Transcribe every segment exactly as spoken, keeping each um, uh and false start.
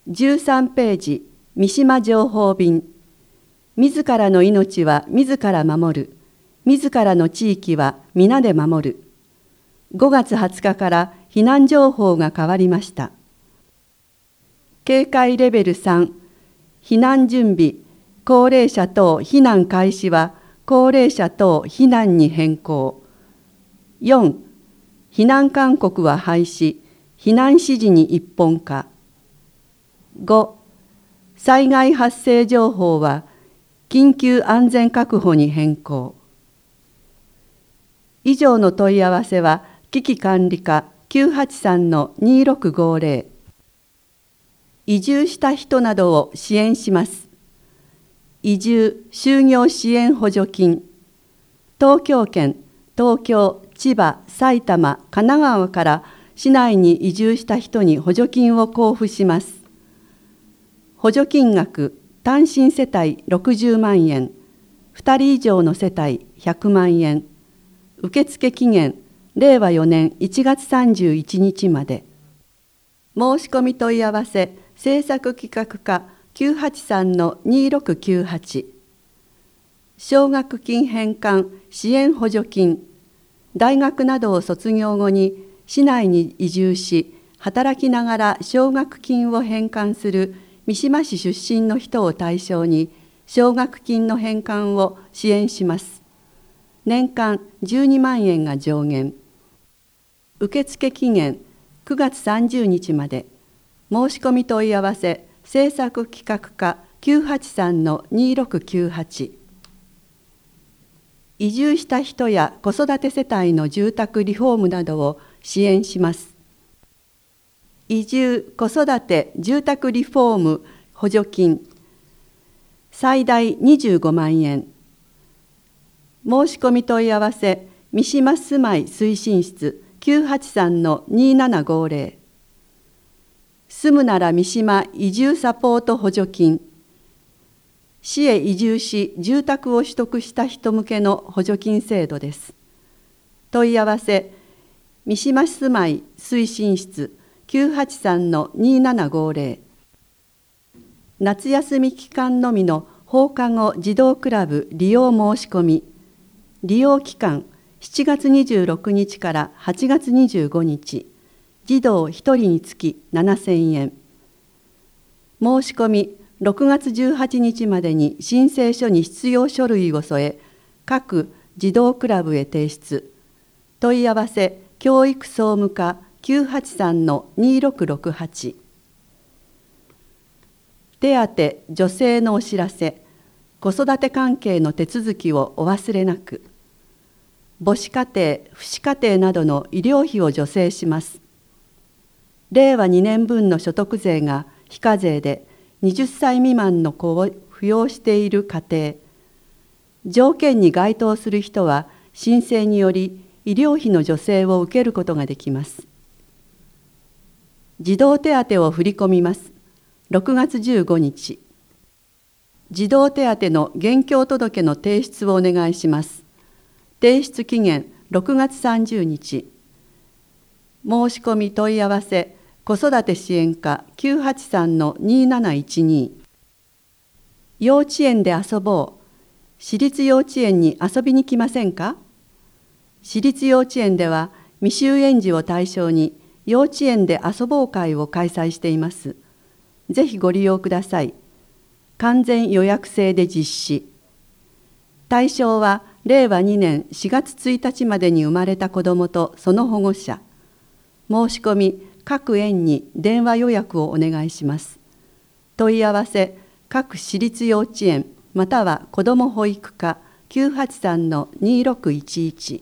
じゅうさんページ、三島情報便。自らの命は自ら守る。自らの地域は皆で守る。ごがつはつかから避難情報が変わりました。警戒レベルさん、避難準備、高齢者等避難開始は高齢者等避難に変更。よん、避難勧告は廃止、避難指示に一本化。ご、災害発生情報は緊急安全確保に変更。以上の問い合わせは危機管理課 きゅうはちさんのにろくごぜろ。移住した人などを支援します。移住・就業支援補助金。東京圏、東京、千葉、埼玉、神奈川から市内に移住した人に補助金を交付します。補助金額、単身世帯ろくじゅうまんえん、ふたり以上の世帯ひゃくまんえん。受付期限、れいわよねんいちがつさんじゅういちにちまで。申し込み問い合わせ、政策企画課 きゅうはちさんのにろくきゅうはち。奨学金返還支援補助金。大学などを卒業後に市内に移住し、働きながら奨学金を返還する三島市出身の人を対象に奨学金の返還を支援します。年間じゅうにまんえんが上限。受付期限くがつさんじゅうにちまで。申し込み問い合わせ政策企画課 きゅうはちさんのにろくきゅうはち。移住した人や子育て世帯の住宅リフォームなどを支援します。移住・子育て住宅リフォーム補助金最大にじゅうごまんえん。申し込み問い合わせ三島住まい推進室 きゅうはちさんのにななごぜろ。住むなら三島移住サポート補助金。市へ移住し住宅を取得した人向けの補助金制度です。問い合わせ三島住まい推進室 きゅうはちさんのにななごぜろ。夏休み期間のみの放課後児童クラブ利用申し込み。利用期間しちがつにじゅうろくにちからはちがつにじゅうごにち。児童ひとりにつきななせんえん。申し込みろくがつじゅうはちにちまでに申請書に必要書類を添え、各児童クラブへ提出。問い合わせ教育総務課 きゅうはちさんのにろくろくはち。手当助成のお知らせ。子育て関係の手続きをお忘れなく。母子家庭・父子家庭などの医療費を助成します。れいわにねんぶんの所得税が非課税ではたち未満の子を扶養している家庭、条件に該当する人は申請により医療費の助成を受けることができます。児童手当を振り込みます。ろくがつじゅうごにち。児童手当の現況届の提出をお願いします。提出期限ろくがつさんじゅうにち。申し込み問い合わせ子育て支援課 きゅうはちさんのになないちに。幼稚園で遊ぼう。私立幼稚園に遊びに来ませんか？私立幼稚園では未就園児を対象に幼稚園で遊ぼう会を開催しています。ぜひご利用ください。完全予約制で実施。対象はれいわにねんしがつついたちまでに生まれた子どもとその保護者。申し込み各園に電話予約をお願いします。問い合わせ各私立幼稚園または子ども保育課 きゅうはちさんのにろくいちいち。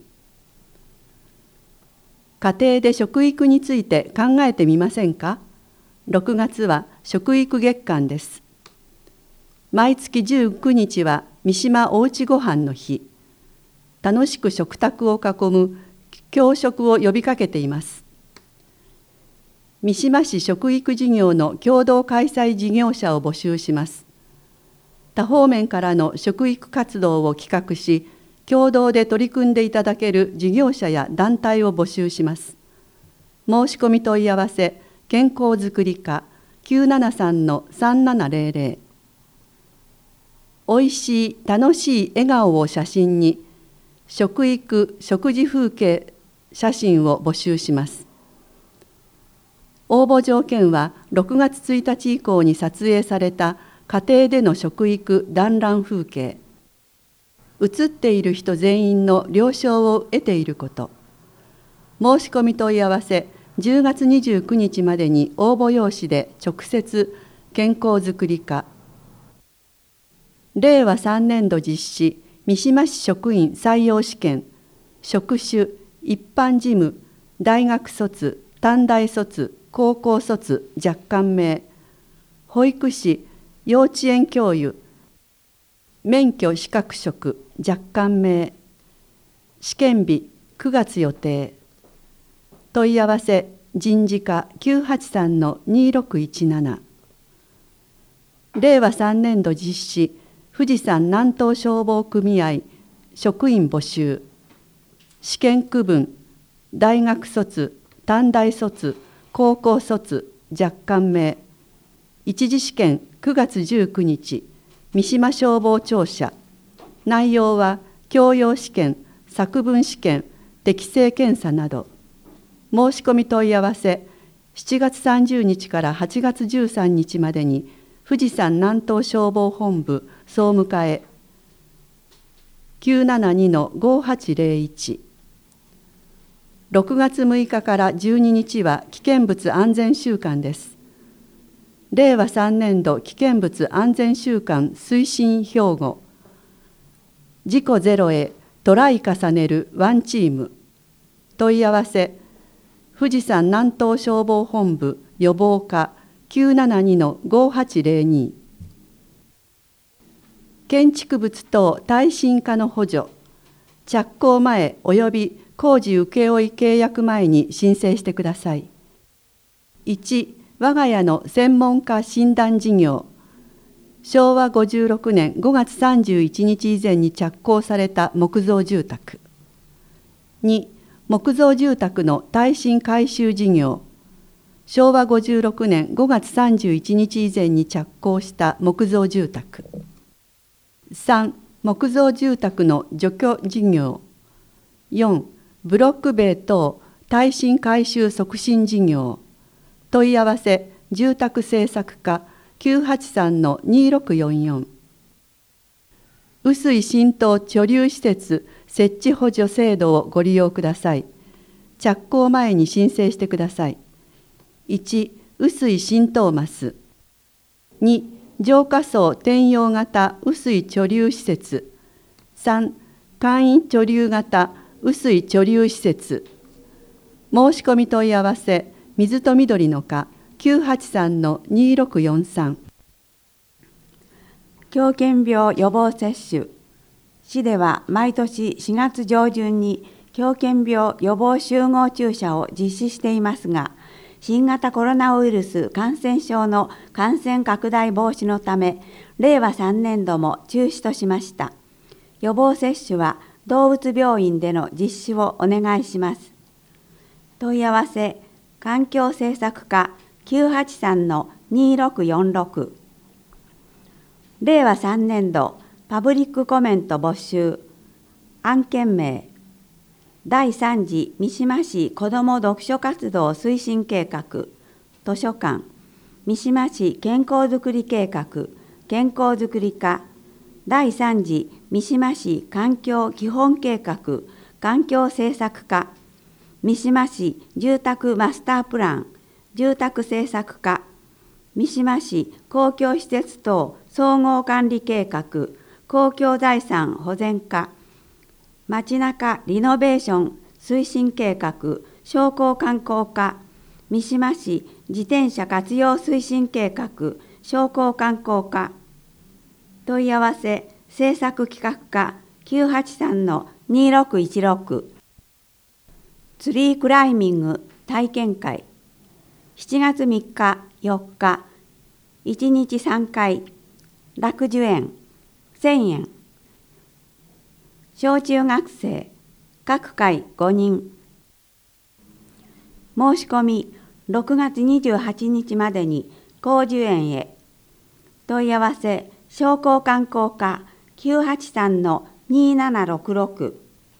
家庭で食育について考えてみませんか？ろくがつは食育月間です。毎月じゅうくにちは三島おうちごはんの日。楽しく食卓を囲む教食を呼びかけています。三島市食育事業の共同開催事業者を募集します。多方面からの食育活動を企画し、共同で取り組んでいただける事業者や団体を募集します。申し込み問い合わせ健康づくり課きゅうななさんのさんななぜろぜろ。おいしい楽しい笑顔を写真に、食育食事風景写真を募集します。応募条件はろくがつついたち以降に撮影された家庭での食育団らん風景、写っている人全員の了承を得ていること。申し込み問い合わせじゅうがつにじゅうくにちまでに応募用紙で直接健康づくり課。れいわさんねんど実施三島市職員採用試験、職種、一般事務、大学卒、短大卒、高校卒、若干名、保育士、幼稚園教諭、免許資格職、若干名、試験日くがつ予定。問い合わせ人事課 きゅうはちさんのにろくいちなな。れいわさんねんど実施富士山南東消防組合職員募集。試験区分、大学卒、短大卒、高校卒、若干名。一次試験くがつじゅうくにち、三島消防庁舎。内容は教養試験、作文試験、適性検査など。申し込み問い合わせしちがつさんじゅうにちからはちがつじゅうさんにちまでに富士山南東消防本部総務課へ きゅうななにのごはちぜろいち。ろくがつむいかからじゅうににちは危険物安全週間です。れいわさんねんど危険物安全週間推進標語。事故ゼロへトライ重ねるワンチーム。問い合わせ富士山南東消防本部予防課 きゅうななにのごはちぜろに。建築物等耐震化の補助、着工前および工事請負契約前に申請してください。いち、我が家の専門家診断事業。しょうわごじゅうろくねんごがつさんじゅういちにち以前に着工された木造住宅。に、木造住宅の耐震改修事業。しょうわごじゅうろくねんごがつさんじゅういちにち以前に着工した木造住宅。さん、木造住宅の除去事業。よん、ブロック塀等耐震改修促進事業。問い合わせ住宅政策課 きゅうはちさんのにろくよんよん。雨水浸透貯留施設設置補助制度をご利用ください。着工前に申請してください。いち、雨水浸透マス。に、浄化層転用型雨水貯留施設。さん、簡易貯留型雨水貯留施設。申し込み問い合わせ水と緑の課 きゅうはちさんのにろくよんさん。 狂犬病予防接種。市では毎年しがつ上旬に狂犬病予防集合注射を実施していますが、新型コロナウイルス感染症の感染拡大防止のため、れいわさんねんども中止としました。予防接種は動物病院での実施をお願いします。問い合わせ、環境政策課 きゅうはちさんのにろくよんろく。れいわさんねんどパブリックコメント募集。案件名、だいさん次三島市子ども読書活動推進計画、図書館、三島市健康づくり計画、健康づくり課、だいさん次三島市環境基本計画、環境政策課、三島市住宅マスタープラン、住宅政策課、三島市公共施設等総合管理計画、公共財産保全課、街中リノベーション推進計画、商工観光課、三島市自転車活用推進計画、商工観光課。問い合わせ政策企画課 きゅうはちさんのにろくいちろく。ツリークライミング体験会。しちがつみっか、よっか、いちにちさんかい、楽寿園、せんえん。小中学生、各回ごにん。申し込みろくがつにじゅうはちにちまでに広樹園へ。問い合わせ商工観光課 きゅうはちさんのにななろくろく。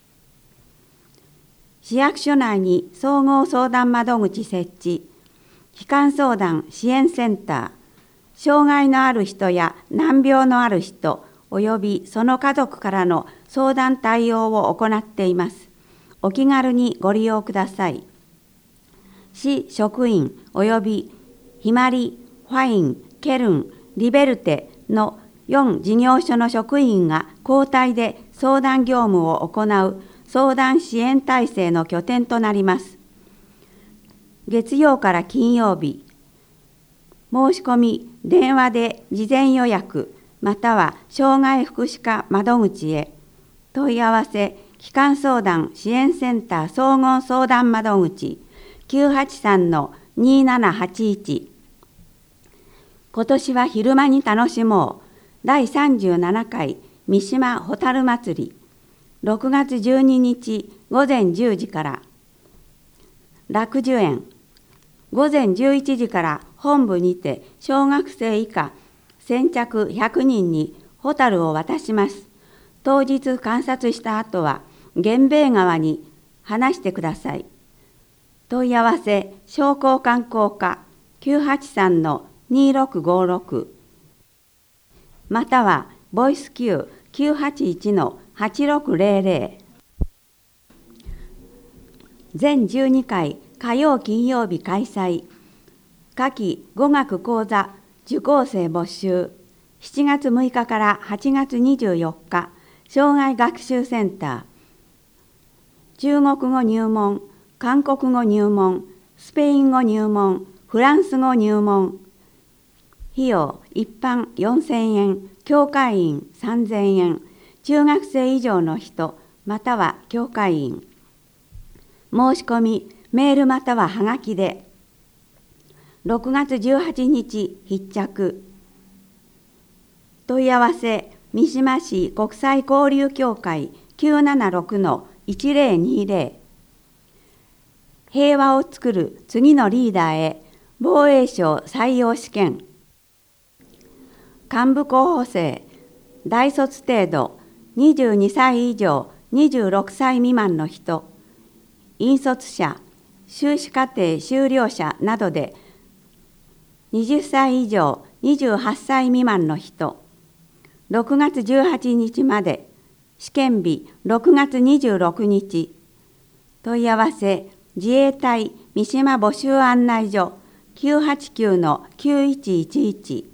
市役所内に総合相談窓口設置、帰還相談支援センター、障害のある人や難病のある人およびその家族からの相談対応を行っています。お気軽にご利用ください。市職員およびひまり、ファイン、ケルン、リベルテのよん事業所の職員が交代で相談業務を行う相談支援体制の拠点となります。月曜から金曜日、申し込み、電話で事前予約、または障害福祉課窓口へ。問い合わせ、帰還相談支援センター総合相談窓口 きゅうはちさんのにななはちいち。今年は昼間に楽しもうだいさんじゅうななかい三島ホタル祭り、ろくがつじゅうににちごぜんじゅうじから。楽寿園、ごぜんじゅういちじから本部にて小学生以下先着ひゃくにんにホタルを渡します。当日観察した後は源兵衛川に放してください。問い合わせ商工観光課 きゅうはちさんのにろくごろく、またはボイス Q きゅうはちいちのはちろくぜろぜろ。全じゅうにかい火曜金曜日開催。夏季語学講座受講生募集。しちがつむいかからはちがつにじゅうよっか、障害学習センター。中国語入門、韓国語入門、スペイン語入門、フランス語入門。費用一般よんせんえん、教会員さんぜんえん、中学生以上の人、または教会員。申し込み、メールまたははがきで。ろくがつじゅうはちにち必着。問い合わせ、三島市国際交流協会 きゅうななろくのいちぜろにぜろ。平和をつくる次のリーダーへ、防衛省採用試験。幹部候補生、大卒程度、にじゅうにさい以上、にじゅうろくさい未満の人、引率者、修士課程修了者などで、はたち以上、にじゅうはっさい未満の人、ろくがつじゅうはちにちまで、試験日ろくがつにじゅうろくにち。問い合わせ、自衛隊三島募集案内所 きゅうはちきゅうのきゅういちいちいち。